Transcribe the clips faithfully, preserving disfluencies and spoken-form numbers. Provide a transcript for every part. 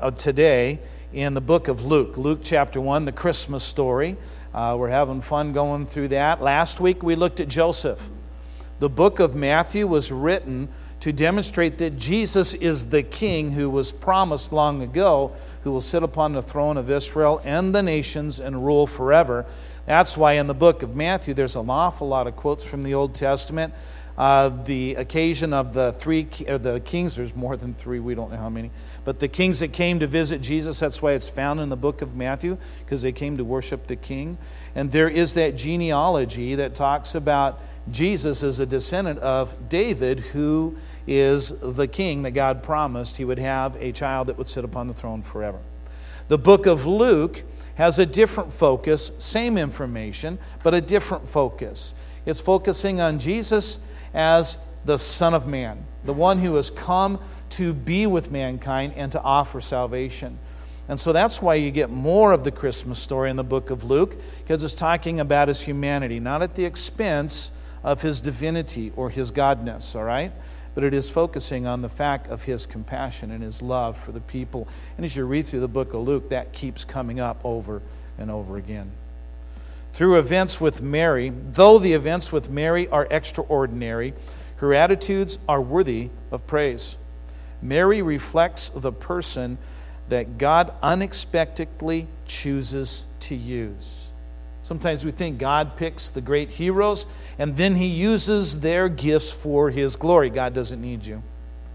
uh, today in the book of Luke. Luke chapter one, the Christmas story. Uh, we're having fun going through that. Last week we looked at Joseph. The book of Matthew was written to demonstrate that Jesus is the king who was promised long ago, who will sit upon the throne of Israel and the nations and rule forever. That's why in the book of Matthew there's an awful lot of quotes from the Old Testament. Uh, the occasion of the three or the kings, there's more than three, we don't know how many, but the kings that came to visit Jesus, that's why it's found in the book of Matthew, because they came to worship the king. And there is that genealogy that talks about Jesus as a descendant of David, who is the king that God promised he would have a child that would sit upon the throne forever. The book of Luke has a different focus, same information, but a different focus. It's focusing on Jesus as the Son of Man, the one who has come to be with mankind and to offer salvation. And so that's why you get more of the Christmas story in the book of Luke, because it's talking about his humanity, not at the expense of his divinity or his godness, all right? But it is focusing on the fact of his compassion and his love for the people. And as you read through the book of Luke, that keeps coming up over and over again. Through events with Mary, though the events with Mary are extraordinary, her attitudes are worthy of praise. Mary reflects the person that God unexpectedly chooses to use. Sometimes we think God picks the great heroes and then he uses their gifts for his glory. God doesn't need you.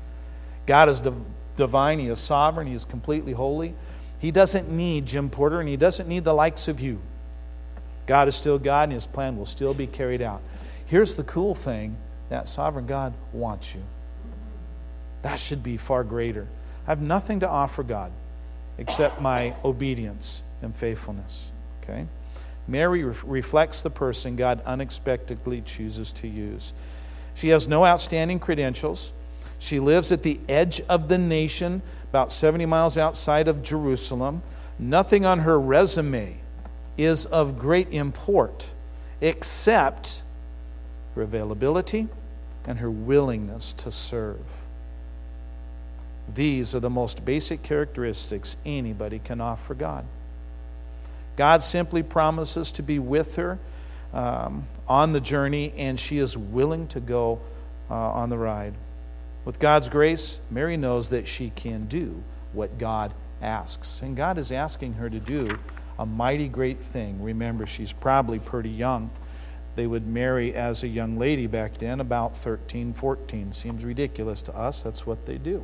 God is div- divine, he is sovereign, he is completely holy. He doesn't need Jim Porter and he doesn't need the likes of you. God is still God and his plan will still be carried out. Here's the cool thing, that sovereign God wants you. That should be far greater. I have nothing to offer God except my obedience and faithfulness. Okay? Mary re- reflects the person God unexpectedly chooses to use. She has no outstanding credentials. She lives at the edge of the nation, about seventy miles outside of Jerusalem. Nothing on her resume is of great import except her availability and her willingness to serve. These are the most basic characteristics anybody can offer God. God simply promises to be with her um, on the journey, and she is willing to go uh, on the ride. With God's grace, Mary knows that she can do what God asks. And God is asking her to do a mighty great thing. Remember, she's probably pretty young. They would marry as a young lady back then, about thirteen, fourteen. Seems ridiculous to us. That's what they do.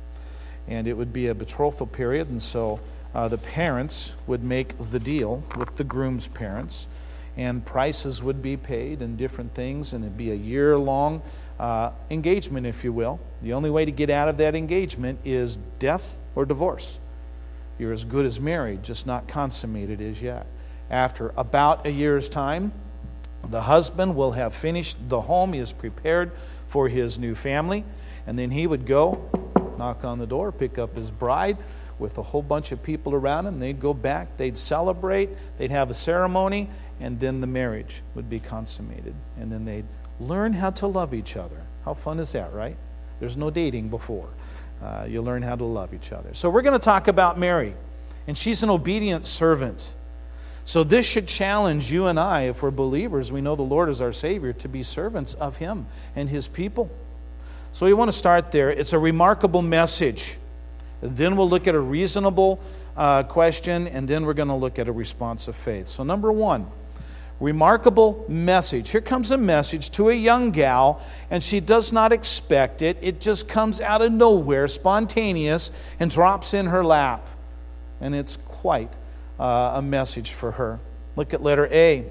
And it would be a betrothal period, and so uh, the parents would make the deal with the groom's parents, and prices would be paid and different things, and it'd be a year-long uh, engagement, if you will. The only way to get out of that engagement is death or divorce. You're as good as married, just not consummated as yet. After about a year's time, the husband will have finished the home. He is prepared for his new family. And then he would go, knock on the door, pick up his bride with a whole bunch of people around him. They'd go back, they'd celebrate, they'd have a ceremony, and then the marriage would be consummated. And then they'd learn how to love each other. How fun is that, right? There's no dating before. Uh, you learn how to love each other. So we're going to talk about Mary, and she's an obedient servant. So this should challenge you and I, if we're believers, we know the Lord is our Savior, to be servants of Him and His people. So we want to start there. It's a remarkable message. Then we'll look at a reasonable uh, question, and then we're going to look at a response of faith. So number one, remarkable message. Here comes a message to a young gal, and she does not expect it. It just comes out of nowhere, spontaneous, and drops in her lap. And it's quite uh, a message for her. Look at letter A.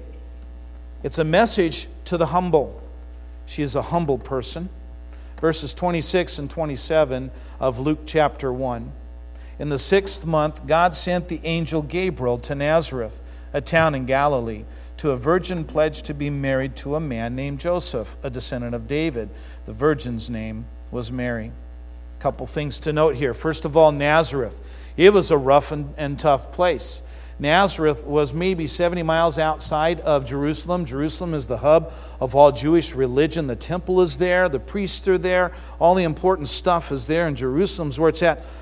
It's a message to the humble. She is a humble person. Verses twenty-six and twenty-seven of Luke chapter one. In the sixth month, God sent the angel Gabriel to Nazareth, a town in Galilee, to a virgin pledged to be married to a man named Joseph, a descendant of David. The virgin's name was Mary. A couple things to note here. First of all, Nazareth. It was a rough and, and tough place. Nazareth was maybe seventy miles outside of Jerusalem. Jerusalem is the hub of all Jewish religion. The temple is there. The priests are there. All the important stuff is there, and Jerusalem's where it's at.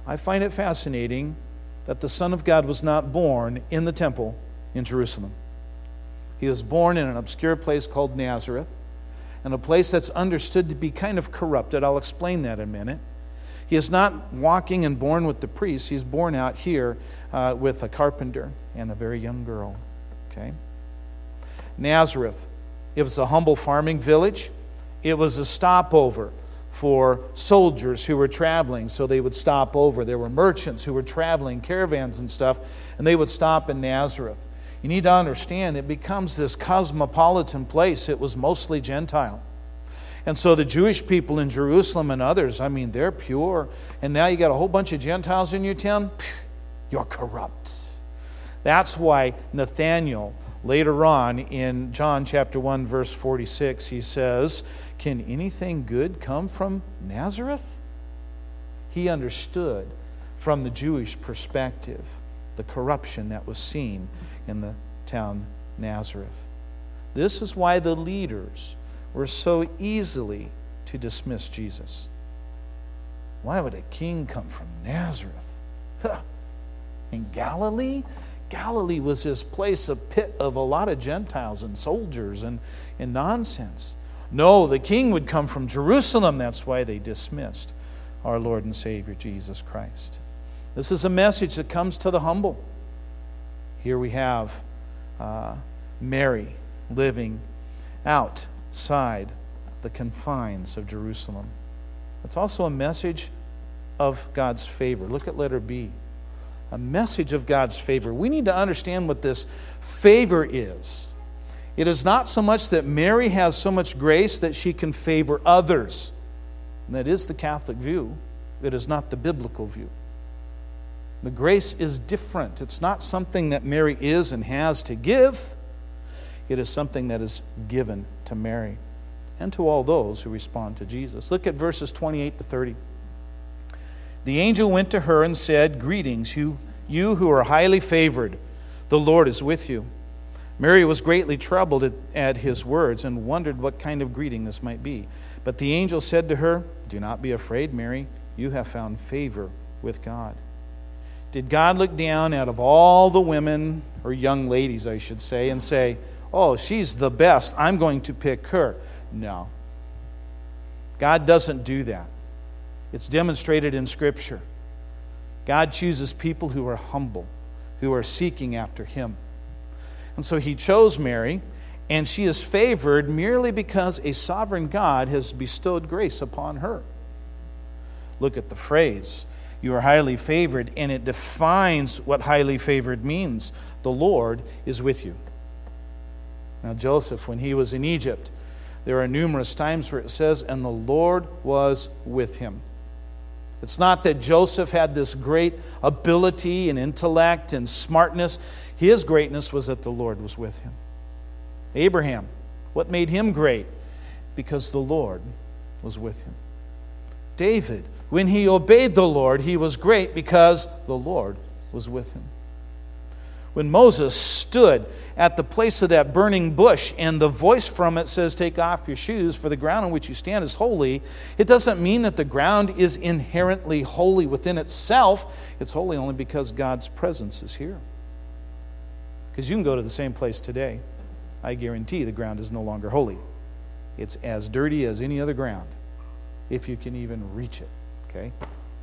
I find it fascinating that the Son of God was not born in the temple in Jerusalem. He was born in an obscure place called Nazareth, and a place that's understood to be kind of corrupted. I'll explain that in a minute. He is not walking and born with the priests. He's born out here uh, with a carpenter and a very young girl. Okay? Nazareth. It was a humble farming village. It was a stopover for soldiers who were traveling, so they would stop over. There were merchants who were traveling, caravans and stuff, and they would stop in Nazareth. You need to understand, it becomes this cosmopolitan place. It was mostly Gentile. And so the Jewish people in Jerusalem and others, I mean, they're pure. And now you got a whole bunch of Gentiles in your town, you're corrupt. That's why Nathanael, later on in John chapter one, verse forty-six, he says, can anything good come from Nazareth? He understood from the Jewish perspective the corruption that was seen in the town Nazareth. This is why the leaders were so easily to dismiss Jesus. Why would a king come from Nazareth? Huh. In Galilee? Galilee was this place, a pit of a lot of Gentiles and soldiers and, and nonsense. No, the king would come from Jerusalem. That's why they dismissed our Lord and Savior Jesus Christ. This is a message that comes to the humble. Here we have uh, Mary living outside the confines of Jerusalem. It's also a message of God's favor. Look at letter B. A message of God's favor. We need to understand what this favor is. It is not so much that Mary has so much grace that she can favor others. And that is the Catholic view. It is not the biblical view. The grace is different. It's not something that Mary is and has to give. It is something that is given to Mary and to all those who respond to Jesus. Look at verses twenty-eight to thirty. The angel went to her and said, greetings, you, you who are highly favored. The Lord is with you. Mary was greatly troubled at, at his words and wondered what kind of greeting this might be. But the angel said to her, do not be afraid, Mary. You have found favor with God. Did God look down out of all the women, or young ladies, I should say, and say, oh, she's the best, I'm going to pick her? No. God doesn't do that. It's demonstrated in Scripture. God chooses people who are humble, who are seeking after Him. And so He chose Mary, and she is favored merely because a sovereign God has bestowed grace upon her. Look at the phrase, you are highly favored, and it defines what highly favored means. The Lord is with you. Now Joseph, when he was in Egypt, there are numerous times where it says, and the Lord was with him. It's not that Joseph had this great ability and intellect and smartness. His greatness was that the Lord was with him. Abraham, what made him great? Because the Lord was with him. David, when he obeyed the Lord, he was great because the Lord was with him. When Moses stood at the place of that burning bush and the voice from it says, take off your shoes, for the ground on which you stand is holy, it doesn't mean that the ground is inherently holy within itself. It's holy only because God's presence is here. Because you can go to the same place today. I guarantee the ground is no longer holy. It's as dirty as any other ground, if you can even reach it. Okay?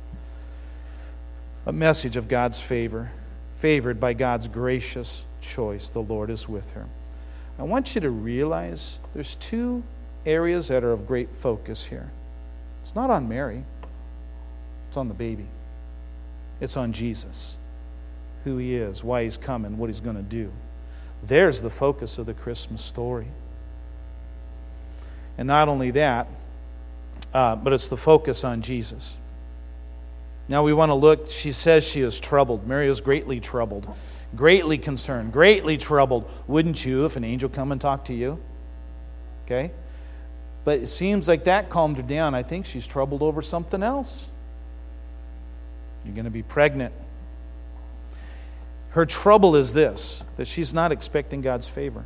A message of God's favor. Favored by God's gracious choice, the Lord is with her. I want you to realize there's two areas that are of great focus here. It's not on Mary. It's on the baby. It's on Jesus, who He is, why He's coming, what He's going to do. There's the focus of the Christmas story. And not only that, uh, but it's the focus on Jesus. Now we want to look, she says she is troubled. Mary is greatly troubled, greatly concerned, greatly troubled. Wouldn't you if an angel come and talk to you? Okay? But it seems like that calmed her down. I think she's troubled over something else. You're going to be pregnant. Her trouble is this, that she's not expecting God's favor.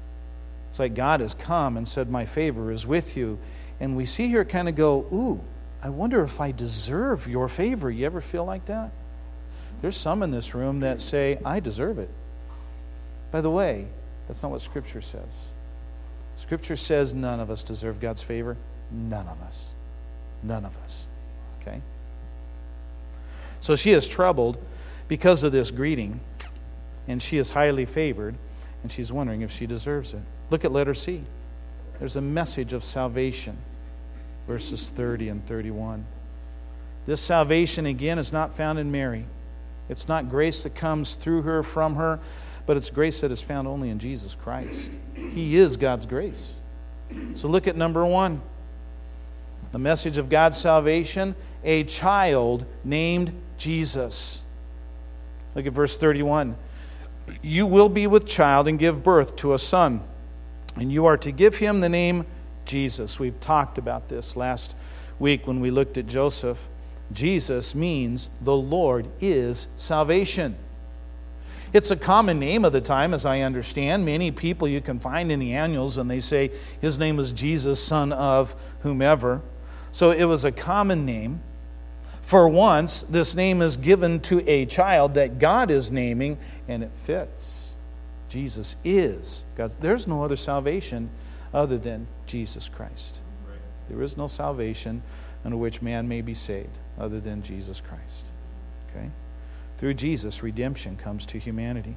It's like God has come and said, my favor is with you. And we see her kind of go, ooh, I wonder if I deserve your favor. You ever feel like that? There's some in this room that say, I deserve it. By the way, that's not what Scripture says. Scripture says none of us deserve God's favor. None of us. None of us. Okay? So she is troubled because of this greeting, and she is highly favored, and she's wondering if she deserves it. Look at letter C. There's a message of salvation, verses thirty and thirty-one. This salvation, again, is not found in Mary. It's not grace that comes through her, from her, but it's grace that is found only in Jesus Christ. He is God's grace. So look at number one. The message of God's salvation, a child named Jesus. Look at verse thirty-one. You will be with child and give birth to a son, and you are to give him the name Jesus. We've talked about this last week when we looked at Joseph. Jesus means the Lord is salvation. It's a common name of the time, as I understand. Many people you can find in the annuals, and they say his name is Jesus, son of whomever. So it was a common name. For once, this name is given to a child that God is naming, and it fits. Jesus is God. There's no other salvation other than Jesus Christ. There is no salvation under which man may be saved other than Jesus Christ. Okay? Through Jesus, redemption comes to humanity.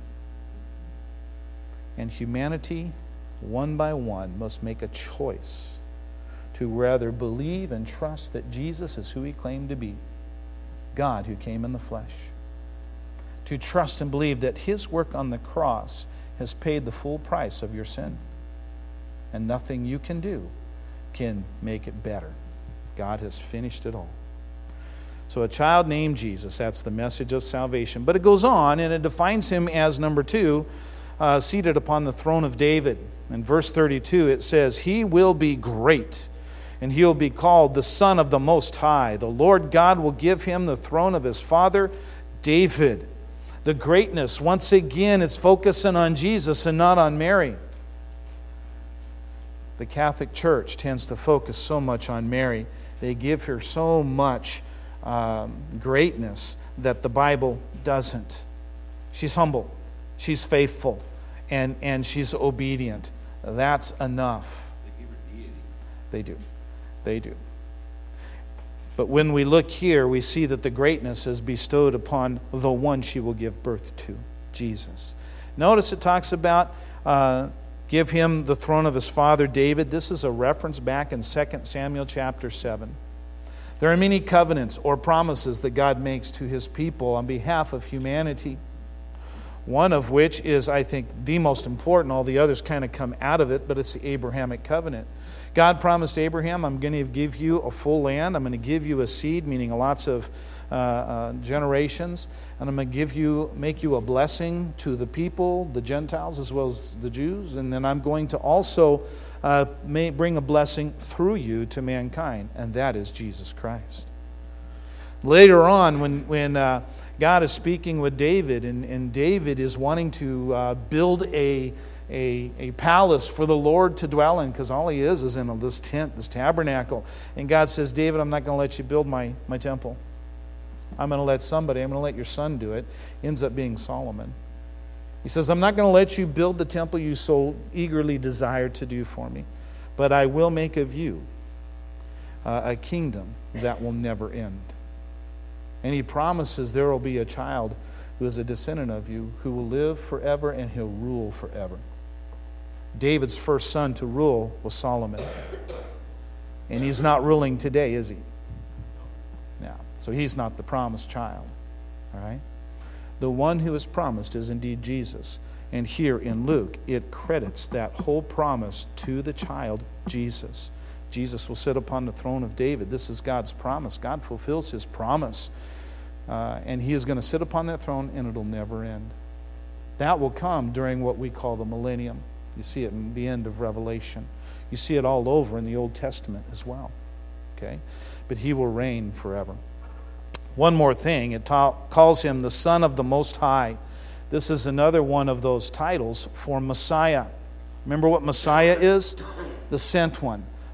And humanity, one by one, must make a choice to rather believe and trust that Jesus is who he claimed to be, God who came in the flesh. To trust and believe that his work on the cross has paid the full price of your sin. And nothing you can do can make it better. God has finished it all. So a child named Jesus, that's the message of salvation. But it goes on, and it defines him as, number two, uh, seated upon the throne of David. In verse thirty-two, it says, he will be great, and he will be called the Son of the Most High. The Lord God will give him the throne of his father, David. The greatness, once again, it's focusing on Jesus and not on Mary. The Catholic Church tends to focus so much on Mary. They give her so much um, greatness that the Bible doesn't. She's humble. She's faithful. And, and she's obedient. That's enough. They give her deity. They do. They do. But when we look here, we see that the greatness is bestowed upon the one she will give birth to, Jesus. Notice it talks about uh, give him the throne of his father David. This is a reference back in Second Samuel chapter seven. There are many covenants or promises that God makes to his people on behalf of humanity. One of which is, I think, the most important. All the others kind of come out of it, but it's the Abrahamic covenant. God promised Abraham, I'm going to give you a full land. I'm going to give you a seed, meaning lots of uh, uh, generations. And I'm going to give you, make you a blessing to the people, the Gentiles as well as the Jews. And then I'm going to also uh, may bring a blessing through you to mankind. And that is Jesus Christ. Later on, when, when uh, God is speaking with David, and, and David is wanting to uh, build a A, a palace for the Lord to dwell in, because all he is is in this tent, this tabernacle. And God says, David, I'm not going to let you build my, my temple. I'm going to let somebody, I'm going to let your son do it. Ends up being Solomon. He says, I'm not going to let you build the temple you so eagerly desired to do for me, but I will make of you uh, a kingdom that will never end. And he promises there will be a child who is a descendant of you, who will live forever and he'll rule forever. David's first son to rule was Solomon. And he's not ruling today, is he? Now, so he's not the promised child. All right? The one who is promised is indeed Jesus. And here in Luke, it credits that whole promise to the child, Jesus. Jesus will sit upon the throne of David. This is God's promise. God fulfills his promise. Uh, and he is going to sit upon that throne, and it'll never end. That will come during what we call the millennium. You see it in the end of Revelation. You see it all over in the Old Testament as well. Okay? But he will reign forever. One more thing, it ta- calls him the Son of the Most High. This is another one of those titles for Messiah. Remember what Messiah is? The sent one.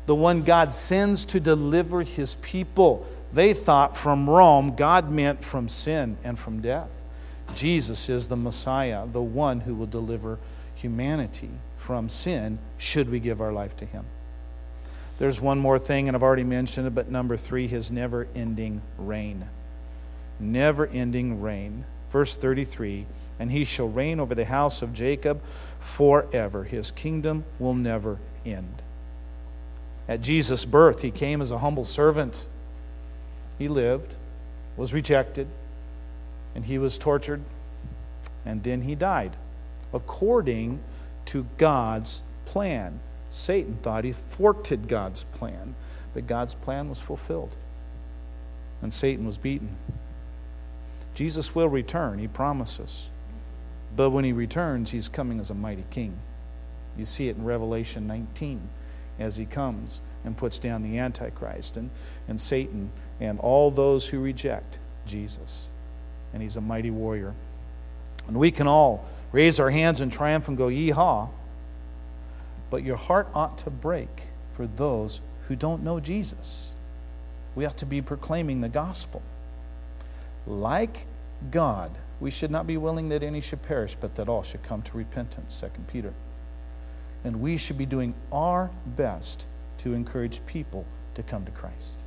the one God sends to deliver his people. They thought from Rome, God meant from sin and from death. Jesus is the Messiah, the one who will deliver humanity from sin should we give our life to him. There's one more thing, and I've already mentioned it, but number three, his never-ending reign. Never-ending reign. Verse thirty-three, and he shall reign over the house of Jacob forever. His kingdom will never end. At Jesus' birth, he came as a humble servant. He lived, was rejected, and he was tortured, and then he died, according to God's plan. Satan thought he thwarted God's plan, but God's plan was fulfilled, and Satan was beaten. Jesus will return, he promises. But when he returns, he's coming as a mighty king. You see it in Revelation nineteen as he comes and puts down the Antichrist and, and Satan and all those who reject Jesus. And he's a mighty warrior. And we can all raise our hands in triumph and go, yee-haw. But your heart ought to break for those who don't know Jesus. We ought to be proclaiming the gospel. Like God, we should not be willing that any should perish, but that all should come to repentance, Second Peter. And we should be doing our best to encourage people to come to Christ.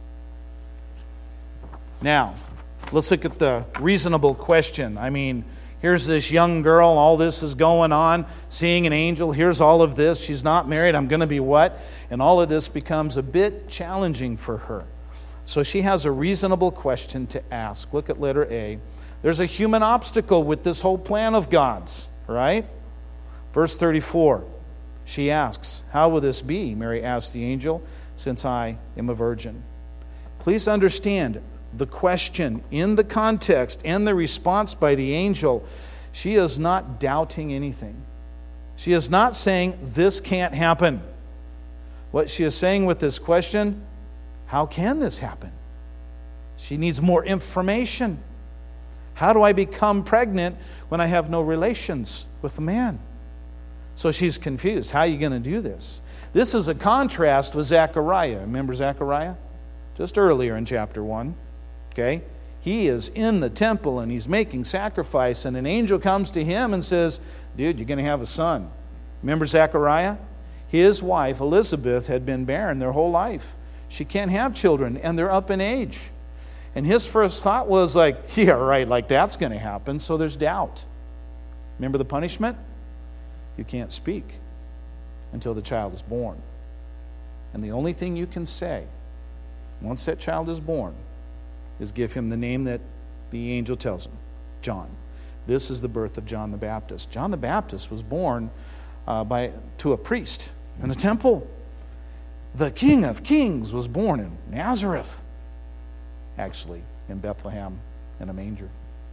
Now, let's look at the reasonable question. I mean, here's this young girl, all this is going on, seeing an angel, here's all of this, she's not married, I'm going to be what? And all of this becomes a bit challenging for her. So she has a reasonable question to ask. Look at letter A. There's a human obstacle with this whole plan of God's, right? Verse thirty-four, she asks, how will this be? Mary asked the angel, since I am a virgin. Please understand the question in the context and the response by the angel. She is not doubting anything. She is not saying this can't happen. What she is saying with this question, how can this happen? She needs more information. How do I become pregnant when I have no relations with a man? So she's confused. How are you going to do this? This is a contrast with Zechariah. Remember Zechariah? Just earlier in chapter one. Okay? He is in the temple and he's making sacrifice, and an angel comes to him and says, dude, you're going to have a son. Remember Zechariah? His wife, Elizabeth, had been barren their whole life. She can't have children, and they're up in age. And his first thought was like, yeah, right, like that's going to happen. So there's doubt. Remember the punishment? You can't speak until the child is born. And the only thing you can say once that child is born is give him the name that the angel tells him, John. This is the birth of John the Baptist. John the Baptist was born uh, by to a priest in a temple. The King of Kings was born in Nazareth, actually in Bethlehem in a manger.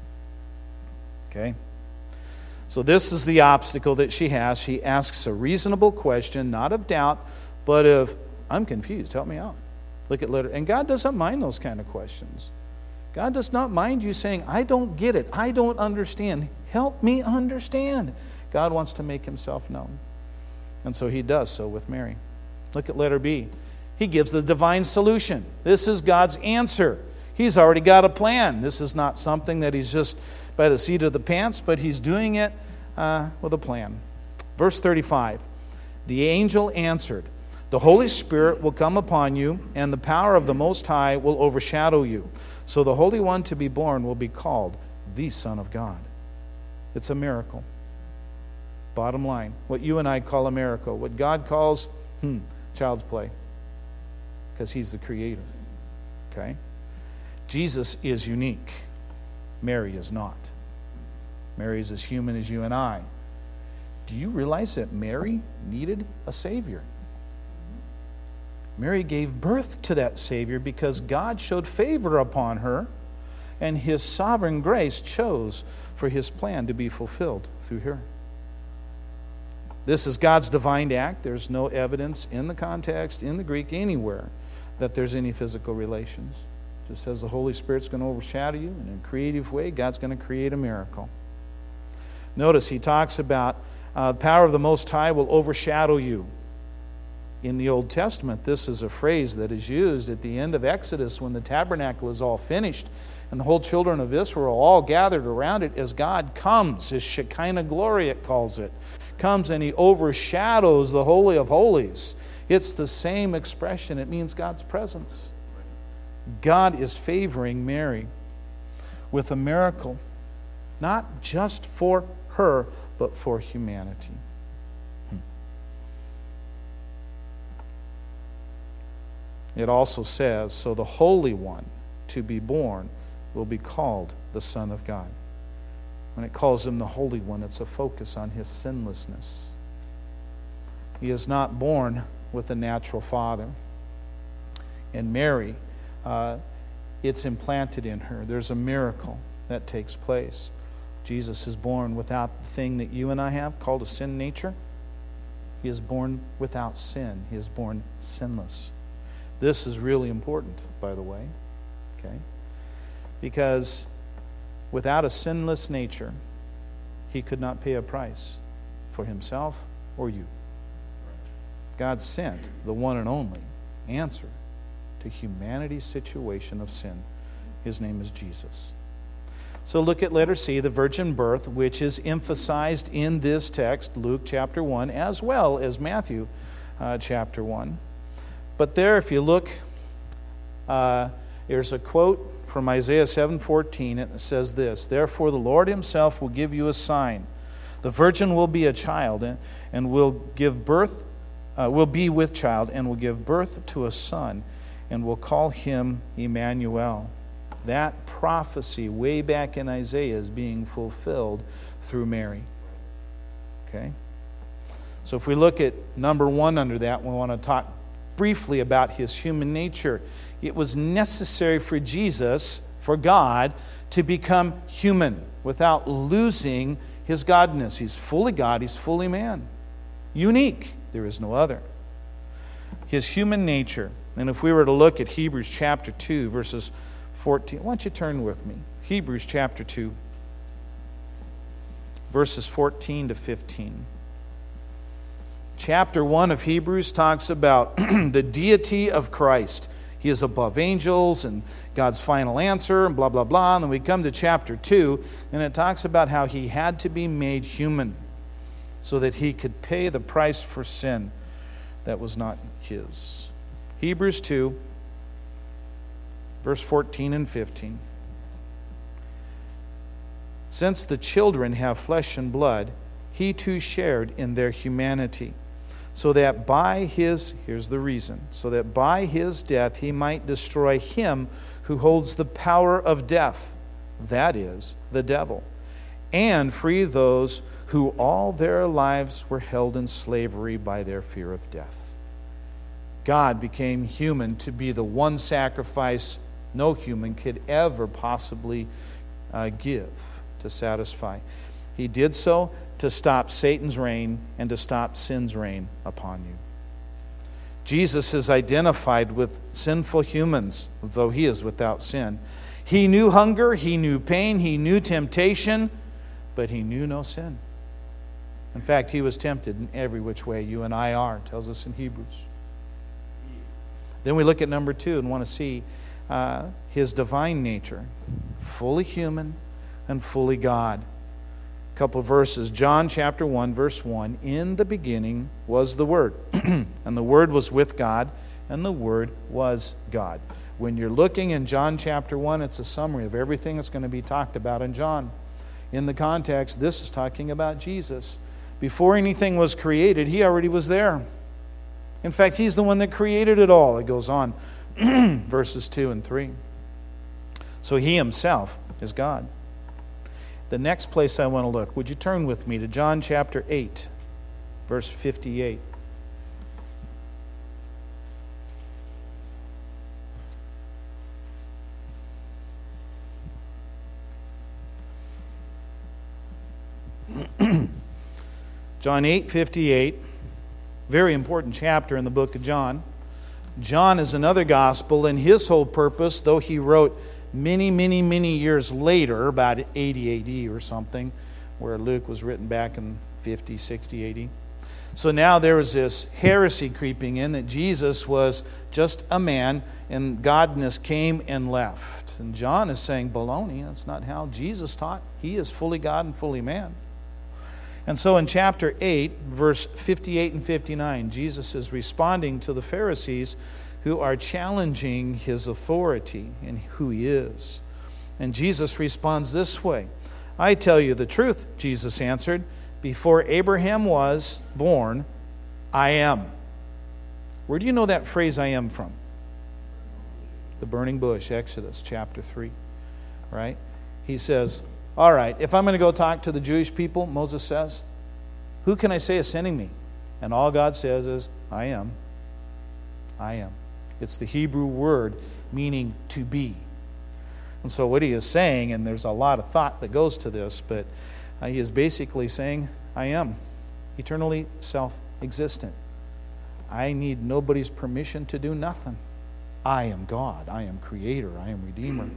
Okay? So this is the obstacle that she has. She asks a reasonable question, not of doubt, but of, I'm confused, help me out. Look at letter. And God doesn't mind those kind of questions. God does not mind you saying, I don't get it, I don't understand. Help me understand. God wants to make himself known. And so he does so with Mary. Look at letter B. He gives the divine solution. This is God's answer. He's already got a plan. This is not something that he's just by the seat of the pants, but he's doing it uh, with a plan. Verse thirty-five. The angel answered, the Holy Spirit will come upon you, and the power of the Most High will overshadow you. So the Holy One to be born will be called the Son of God. It's a miracle. Bottom line, what you and I call a miracle, what God calls, hmm, child's play. Because he's the creator. Okay? Jesus is unique. Mary is not. Mary is as human as you and I. Do you realize that Mary needed a Savior? Mary gave birth to that Savior because God showed favor upon her, and his sovereign grace chose for his plan to be fulfilled through her. This is God's divine act. There's no evidence in the context, in the Greek, anywhere, that there's any physical relations. It just says the Holy Spirit's going to overshadow you, and in a creative way, God's going to create a miracle. Notice he talks about uh, the power of the Most High will overshadow you. In the Old Testament, this is a phrase that is used at the end of Exodus when the tabernacle is all finished and the whole children of Israel are all gathered around it as God comes, His Shekinah glory it calls it, comes and He overshadows the Holy of Holies. It's the same expression. It means God's presence. God is favoring Mary with a miracle, not just for her, but for humanity. It also says, so the Holy One to be born will be called the Son of God. When it calls Him the Holy One, it's a focus on His sinlessness. He is not born with a natural father. And Mary, uh, it's implanted in her. There's a miracle that takes place. Jesus is born without the thing that you and I have called a sin nature. He is born without sin. He is born sinless. This is really important, by the way, okay? Because without a sinless nature, He could not pay a price for Himself or you. God sent the one and only answer to humanity's situation of sin. His name is Jesus. So look at letter C, the virgin birth, which is emphasized in this text, Luke chapter one, as well as Matthew uh, chapter one. But there, if you look, uh, there's a quote from Isaiah seven fourteen, and it says this, therefore the Lord Himself will give you a sign. The virgin will be a child and, and will give birth, uh, will be with child and will give birth to a son and will call him Emmanuel. That prophecy way back in Isaiah is being fulfilled through Mary. Okay? So if we look at number one under that, we want to talk briefly about His human nature. It was necessary for Jesus, for God, to become human without losing His godness. He's fully God, He's fully man. Unique. There is no other. His human nature. And if we were to look at Hebrews chapter two, verses fourteen, why don't you turn with me? Hebrews chapter two, verses fourteen to fifteen. Chapter one of Hebrews talks about the deity of Christ. He is above angels and God's final answer and blah, blah, blah. And then we come to chapter two, and it talks about how He had to be made human so that He could pay the price for sin that was not His. Hebrews two, verse fourteen and fifteen. Since the children have flesh and blood, He too shared in their humanity, so that by His, here's the reason, so that by His death He might destroy him who holds the power of death, that is, the devil, and free those who all their lives were held in slavery by their fear of death. God became human to be the one sacrifice no human could ever possibly uh, give to satisfy. He did so to stop Satan's reign and to stop sin's reign upon you. Jesus is identified with sinful humans, though He is without sin. He knew hunger, He knew pain, He knew temptation, but He knew no sin. In fact, He was tempted in every which way you and I are, it tells us in Hebrews. Then we look at number two and want to see uh, His divine nature, fully human and fully God. Couple of verses. John chapter one, verse one. In the beginning was the Word, and the Word was with God, and the Word was God. When you're looking in John chapter one, it's a summary of everything that's going to be talked about in John. In the context, this is talking about Jesus. Before anything was created, He already was there. In fact, He's the one that created it all. It goes on, verses two and three. So He Himself is God. The next place I want to look, would you turn with me to John chapter eight, verse fifty-eight. John eight fifty-eight, very important chapter in the book of John. John is another gospel, and his whole purpose, though he wrote many, many, many years later, about eighty A D or something, where Luke was written back in fifty, sixty, eighty. So now there was this heresy creeping in that Jesus was just a man and godness came and left. And John is saying, baloney, that's not how Jesus taught. He is fully God and fully man. And so in chapter eight, verse fifty-eight and fifty-nine, Jesus is responding to the Pharisees who are challenging his authority and who he is. And Jesus responds this way. I tell you the truth, Jesus answered, before Abraham was born, I am. Where do you know that phrase I am from? The burning bush, Exodus chapter three, right? He says, all right, if I'm going to go talk to the Jewish people, Moses says, who can I say is sending me? And all God says is, I am. I am. It's the Hebrew word meaning to be. And so what he is saying, and there's a lot of thought that goes to this, but uh, he is basically saying, I am eternally self-existent. I need nobody's permission to do nothing. I am God. I am Creator. I am Redeemer.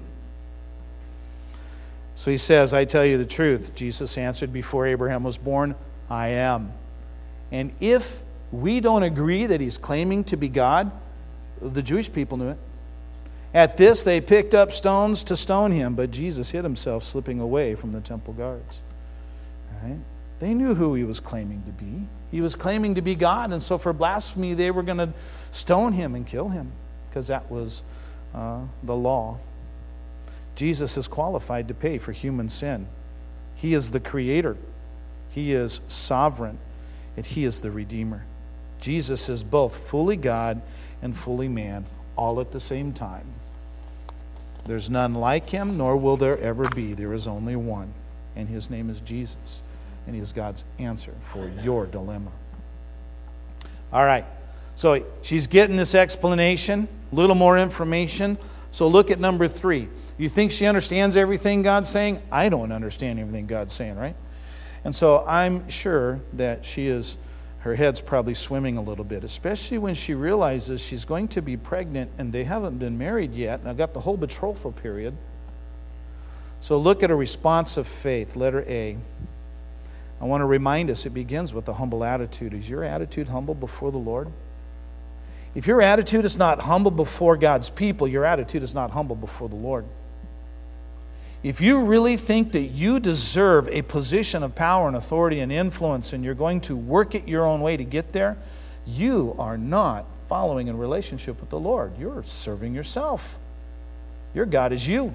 So he says, I tell you the truth. Jesus answered, before Abraham was born, I am. And if we don't agree that he's claiming to be God, the Jewish people knew it. At this, they picked up stones to stone him, but Jesus hid himself, slipping away from the temple guards. Right? They knew who he was claiming to be. He was claiming to be God, and so for blasphemy, they were going to stone him and kill him, because that was uh, the law. Jesus is qualified to pay for human sin. He is the Creator. He is sovereign, and he is the Redeemer. Jesus is both fully God and fully man, all at the same time. There's none like him, nor will there ever be. There is only one, and his name is Jesus, and he is God's answer for your dilemma. All right, so she's getting this explanation, a little more information. So look at number three. You think she understands everything God's saying? I don't understand everything God's saying, right? And so I'm sure that she is, her head's probably swimming a little bit, especially when she realizes she's going to be pregnant and they haven't been married yet, and I've got the whole betrothal period. So look at a response of faith, letter A. I want to remind us it begins with a humble attitude. Is your attitude humble before the Lord? If your attitude is not humble before God's people, your attitude is not humble before the Lord. If you really think that you deserve a position of power and authority and influence and you're going to work it your own way to get there, you are not following in relationship with the Lord. You're serving yourself. Your God is you.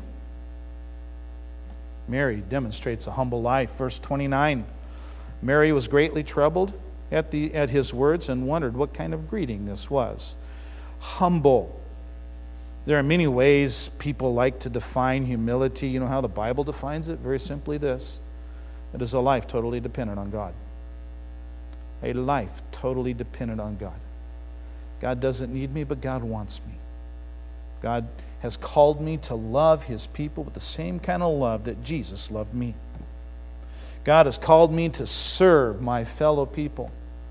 Mary demonstrates a humble life. Verse twenty-nine, Mary was greatly troubled at the at his words and wondered what kind of greeting this was. Humble. There are many ways people like to define humility. You know how the Bible defines it? Very simply this. It is a life totally dependent on God. A life totally dependent on God. God doesn't need me, but God wants me. God has called me to love his people with the same kind of love that Jesus loved me. God has called me to serve my fellow people.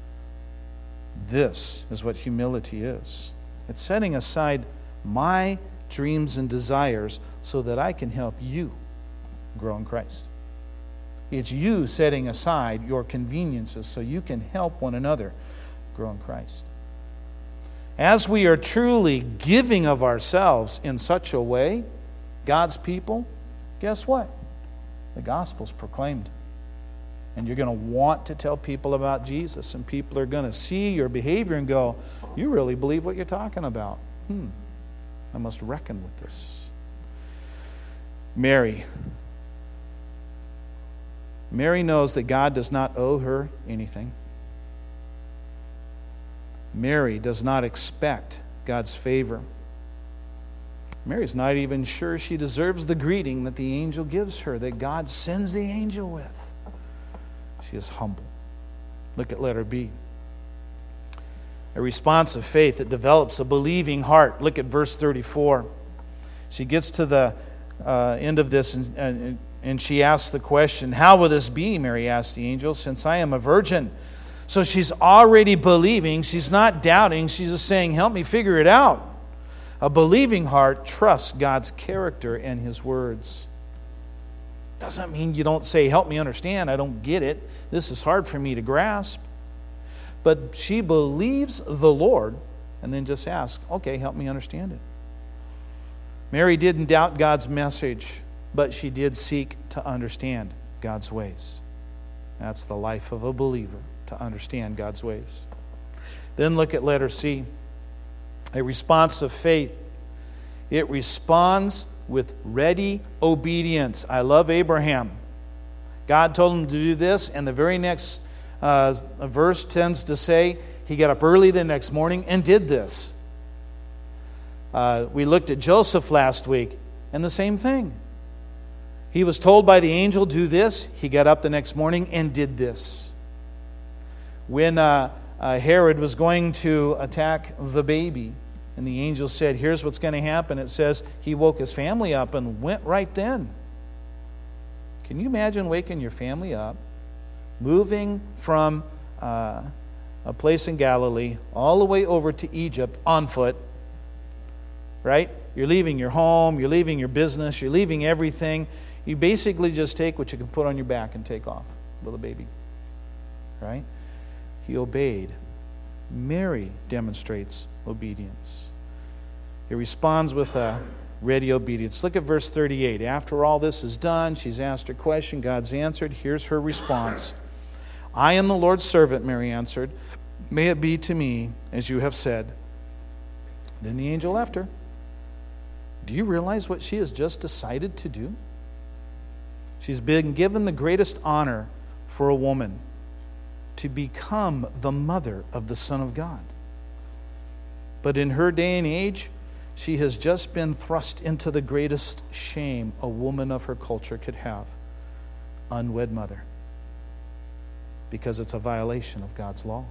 This is what humility is. It's setting aside my dreams and desires so that I can help you grow in Christ. It's you setting aside your conveniences so you can help one another grow in Christ. As we are truly giving of ourselves in such a way, God's people, guess what? The gospel's proclaimed. And you're going to want to tell people about Jesus, and people are going to see your behavior and go, you really believe what you're talking about. Hmm. I must reckon with this. Mary. Mary knows that God does not owe her anything. Mary does not expect God's favor. Mary's not even sure she deserves the greeting that the angel gives her, that God sends the angel with. She is humble. Look at letter B. A response of faith that develops a believing heart. Look at verse thirty-four. She gets to the uh, end of this and, and, and she asks the question, how will this be, Mary asked the angel, since I am a virgin? So she's already believing. She's not doubting. She's just saying, help me figure it out. A believing heart trusts God's character and his words. Doesn't mean you don't say, help me understand. I don't get it. This is hard for me to grasp. but she believes the Lord and then just asks, okay, help me understand it. Mary didn't doubt God's message, but she did seek to understand God's ways. That's the life of a believer, to understand God's ways. Then look at letter C, a response of faith. It responds with ready obedience. I love Abraham. God told him to do this, and the very next uh, verse tends to say he got up early the next morning and did this. Uh, we looked at Joseph last week, and the same thing. He was told by the angel, do this. He got up the next morning and did this. When uh, uh, Herod was going to attack the baby, and the angel said, here's what's going to happen. It says he woke his family up and went right then. Can you imagine waking your family up, moving from uh, a place in Galilee all the way over to Egypt on foot, right? You're leaving your home, you're leaving your business, you're leaving everything. You basically just take what you can put on your back and take off with a baby, right? He obeyed. Mary demonstrates obedience. He responds with a ready obedience. Look at verse thirty-eight. After all this is done, she's asked her question. God's answered. Here's her response. I am the Lord's servant, Mary answered. May it be to me as you have said. Then the angel left her. Do you realize what she has just decided to do? She's been given the greatest honor for a woman, to become the mother of the Son of God. But in her day and age, she has just been thrust into the greatest shame a woman of her culture could have. Unwed mother. Because it's a violation of God's law.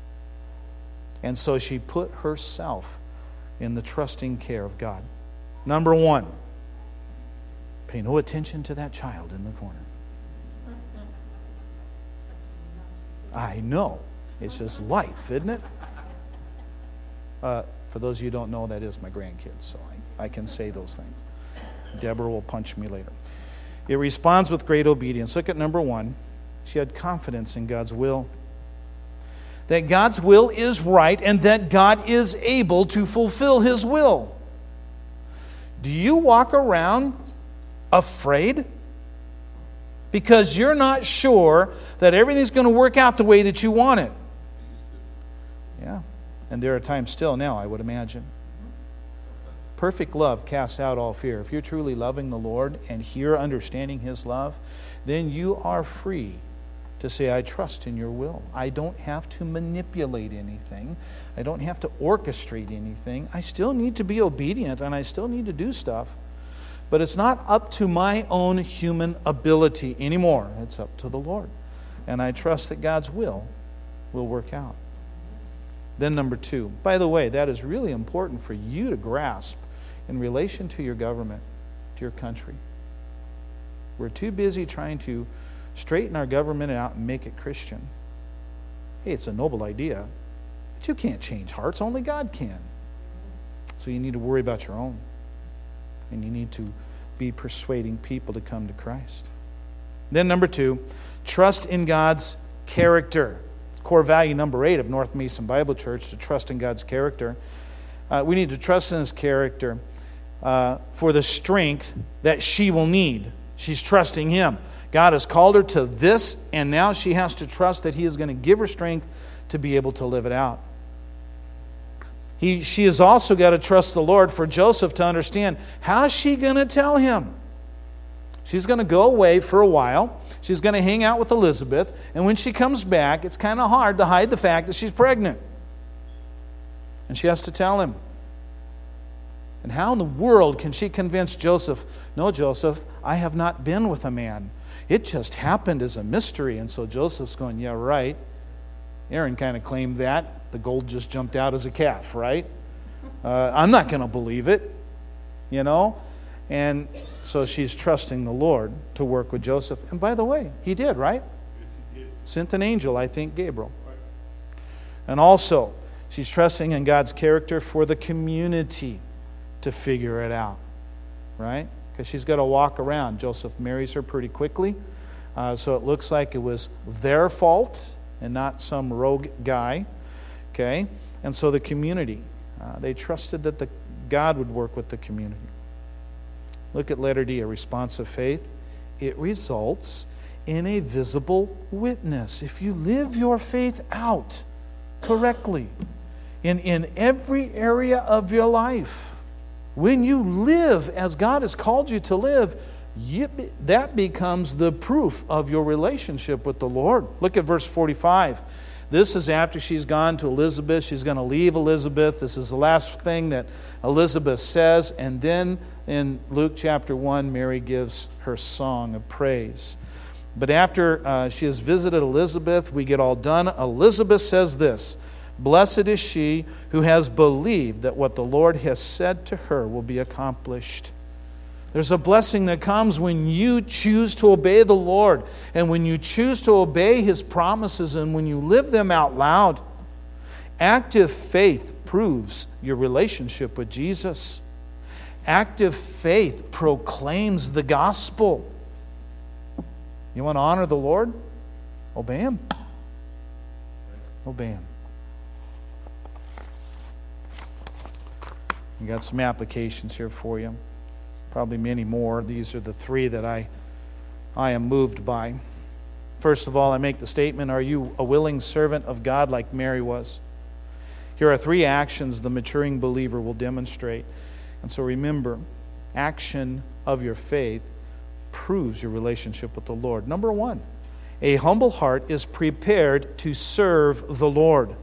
And so she put herself in the trusting care of God. Number one, pay no attention to that child in the corner. I know. It's just life, isn't it? Uh, for those of you who don't know, that is my grandkids, so I, I can say those things. Deborah will punch me later. It responds with great obedience. Look at number one. She had confidence in God's will. That God's will is right and that God is able to fulfill His will. Do you walk around afraid? Because you're not sure that everything's going to work out the way that you want it. Yeah. And there are times still now, I would imagine. Perfect love casts out all fear. If you're truly loving the Lord and here understanding His love, then you are free to say, I trust in your will. I don't have to manipulate anything. I don't have to orchestrate anything. I still need to be obedient and I still need to do stuff. But it's not up to my own human ability anymore. It's up to the Lord. And I trust that God's will will work out. Then number two. By the way, that is really important for you to grasp in relation to your government, to your country. We're too busy trying to straighten our government out and make it Christian. Hey, it's a noble idea, but you can't change hearts. Only God can. So you need to worry about your own. And you need to be persuading people to come to Christ. Then number two, trust in God's character. Core value number eight of North Mason Bible Church, to trust in God's character. Uh, we need to trust in His character uh, for the strength that she will need. She's trusting Him. God has called her to this, and now she has to trust that He is going to give her strength to be able to live it out. He, she has also got to trust the Lord for Joseph to understand, how is she going to tell him? She's going to go away for a while. She's going to hang out with Elizabeth. And when she comes back, it's kind of hard to hide the fact that she's pregnant. And she has to tell him. And how in the world can she convince Joseph, no, Joseph, I have not been with a man. It just happened as a mystery. And so Joseph's going, yeah, right. Aaron kind of claimed that. The gold just jumped out as a calf, right? Uh, I'm not going to believe it, you know? And so she's trusting the Lord to work with Joseph. And by the way, He did, right? Yes, He did. Sent an angel, I think, Gabriel. Right. And also, she's trusting in God's character for the community to figure it out, right? Because she's got to walk around. Joseph marries her pretty quickly. Uh, so it looks like it was their fault and not some rogue guy. Okay? And so the community, uh, they trusted that the God would work with the community. Look at letter D, a response of faith. It results in a visible witness. If you live your faith out correctly in, in every area of your life, when you live as God has called you to live, you, that becomes the proof of your relationship with the Lord. Look at verse forty-five. This is after she's gone to Elizabeth. She's going to leave Elizabeth. This is the last thing that Elizabeth says. And then in Luke chapter one, Mary gives her song of praise. But after uh, she has visited Elizabeth, we get all done. Elizabeth says this, "Blessed is she who has believed that what the Lord has said to her will be accomplished." There's a blessing that comes when you choose to obey the Lord, and when you choose to obey His promises, and when you live them out loud. Active faith proves your relationship with Jesus. Active faith proclaims the gospel. You want to honor the Lord? Obey Him. Obey Him. We got some applications here for you. Probably many more. These are the three that I, I am moved by. First of all, I make the statement, are you a willing servant of God like Mary was? Here are three actions the maturing believer will demonstrate. And so remember, action of your faith proves your relationship with the Lord. Number one, a humble heart is prepared to serve the Lord.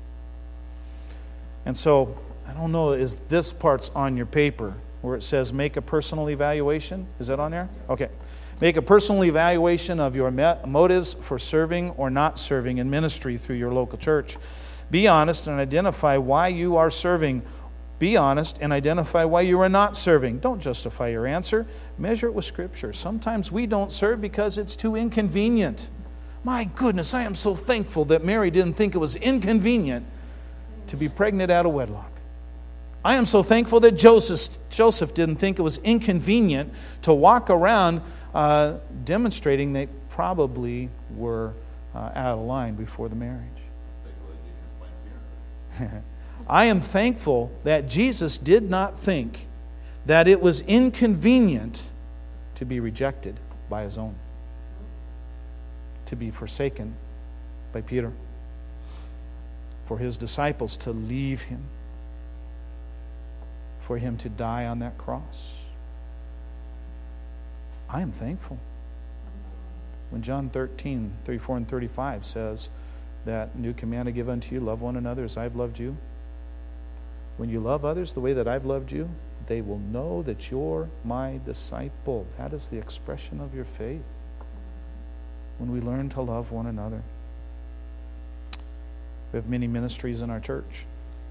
And so, I don't know, is this part's on your paper where it says make a personal evaluation? Is that on there? Okay. Make a personal evaluation of your motives for serving or not serving in ministry through your local church. Be honest and identify why you are serving. Be honest and identify why you are not serving. Don't justify your answer. Measure it with Scripture. Sometimes we don't serve because it's too inconvenient. My goodness, I am so thankful that Mary didn't think it was inconvenient to be pregnant out of wedlock. I am so thankful that Joseph, Joseph didn't think it was inconvenient to walk around uh, demonstrating they probably were uh, out of line before the marriage. I am thankful that Jesus did not think that it was inconvenient to be rejected by His own, to be forsaken by Peter, for His disciples to leave Him, for Him to die on that cross. I am thankful. When John thirteen, thirty-four and thirty-five says that new command I give unto you, love one another as I've loved you. When you love others the way that I've loved you, they will know that you're my disciple. That is the expression of your faith. When we learn to love one another. We have many ministries in our church.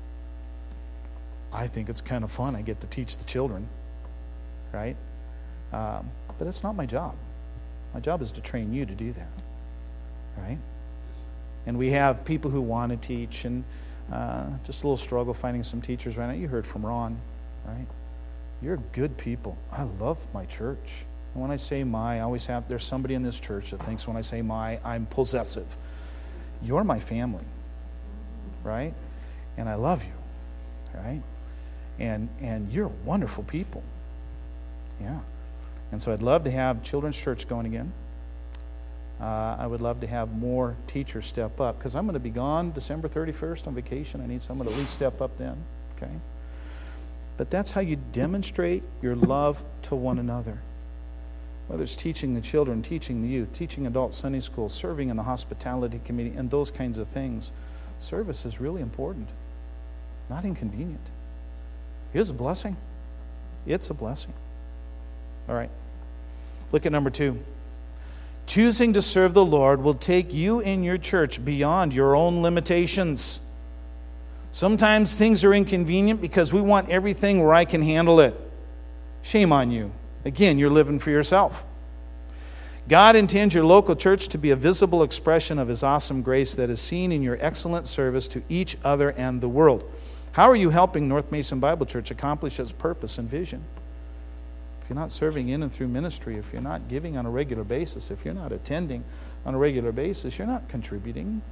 I think it's kind of fun. I get to teach the children, right? Um, but it's not my job. My job is to train you to do that, right? And we have people who want to teach, and uh, just a little struggle finding some teachers right now. You heard from Ron, right? You're good people. I love my church. And when I say my, I always have, there's somebody in this church that thinks when I say my, I'm possessive. You're my family, right? And I love you, right? And and you're wonderful people. Yeah. And so I'd love to have children's church going again. Uh, I would love to have more teachers step up, because I'm going to be gone December thirty-first on vacation. I need someone to at least step up then. Okay. But that's how you demonstrate your love to one another. Whether it's teaching the children, teaching the youth, teaching adult Sunday school, serving in the hospitality committee, and those kinds of things. Service is really important, not inconvenient. Here's a blessing. It's a blessing. All right. Look at number two. Choosing to serve the Lord will take you and your church beyond your own limitations. Sometimes things are inconvenient because we want everything where I can handle it. Shame on you. Again, you're living for yourself. God intends your local church to be a visible expression of His awesome grace that is seen in your excellent service to each other and the world. How are you helping North Mason Bible Church accomplish its purpose and vision? if you're not serving in and through ministry, if you're not giving on a regular basis, if you're not attending on a regular basis, you're not contributing.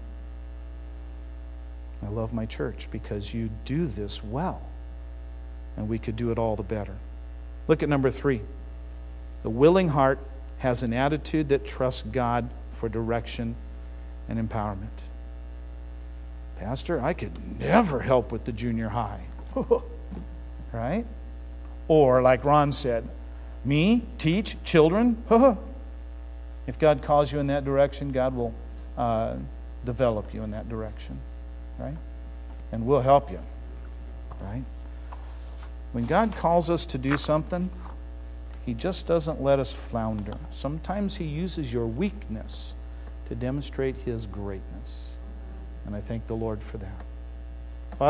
I love my church because you do this well, and we could do it all the better. Look at number three. The willing heart has an attitude that trusts God for direction and empowerment. Pastor, I could never help with the junior high. Right? Or like Ron said, me teach children? If God calls you in that direction, God will uh, develop you in that direction. Right? And we'll help you. Right? When God calls us to do something, He just doesn't let us flounder. Sometimes He uses your weakness to demonstrate His greatness. And I thank the Lord for that.